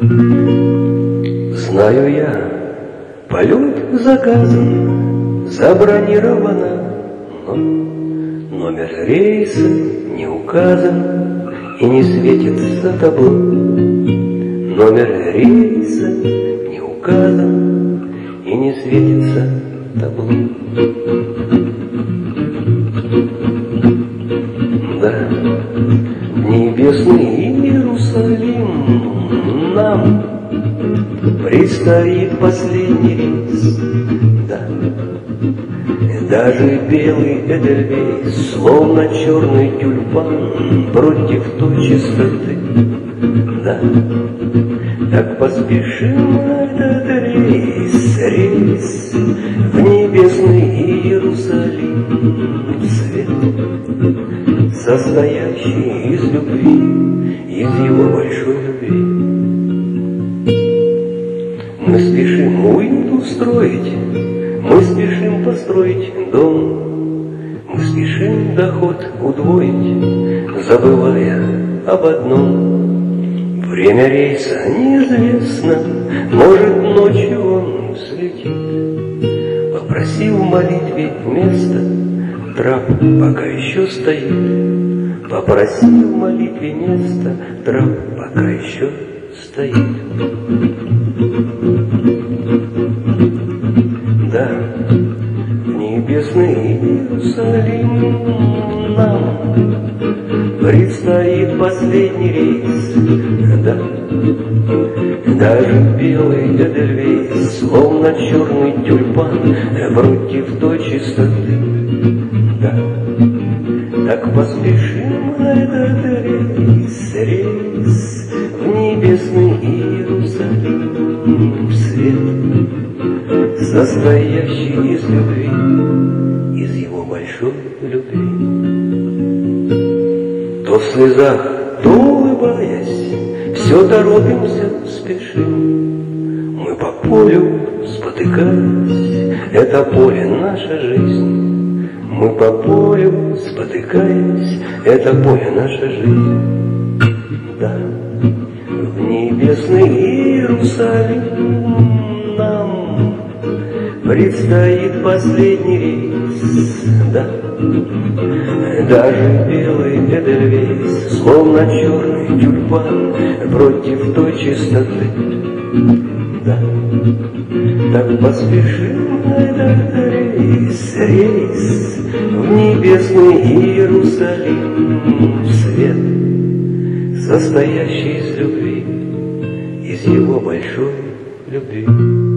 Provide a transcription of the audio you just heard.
Знаю я, полет заказан, забронировано, но номер рейса не указан и не светится табло. Номер рейса не указан и не светится табло. Да, в небесный Иерусалим нам предстоит последний рейс. Да, даже белый эдельвейс, словно черный тюльпан против той чистоты. Да, так поспешим этот рейс в небесный Иерусалим, свет, состоящий из любви, из его большой любви. Мы спешим уют устроить, мы спешим построить дом, мы спешим доход удвоить, забывая об одном. Время рейса неизвестно, может ночью он взлетит. Попроси в молитве место, трап пока еще стоит. Попроси в молитве место, трап пока еще стоит. Да, в небесный Иерусалим нам предстоит последний рейс. Да, даже белый эдельвейс, словно черный тюльпан против той чистоты. Да, так поспешим этот рейс в небесный Иерусалим, свет, состоящий из любви, из его большой любви. То в слезах, то улыбаясь, все торопимся, спешим. Мы по полю спотыкаясь, это поле наша жизнь. Мы по полю спотыкаясь, это поле наша жизнь. Да, в небесный Иерусалим нам предстоит последний рейс. Да, даже белый эдельвейс, словно черный тюльпан против той чистоты. Да, так поспешим этот рейс в небесный Иерусалим, свет, состоящий из любви, из его большой любви.